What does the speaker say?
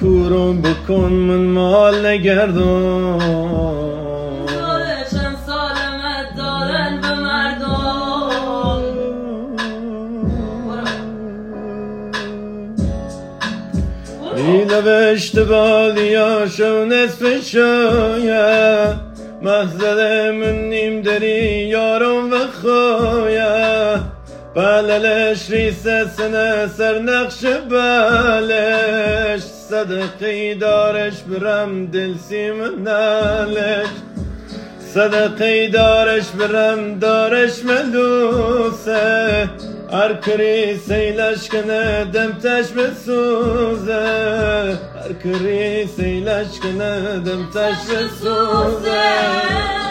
کورم بکن من مال نگردم دارشن سالمت دارن به مردم ایلا به اشتبالیا شو نصف شاید محضر من نیم داری یارم و خواید بللش ریسه سنه سر نقش بلش صدقی دارش برم دل سیمنالش صدقی دارش برم دارش ملوسه هر کری سیلش کنه دمتش بسوزه هر کری سیلش کنه دمتش بسوزه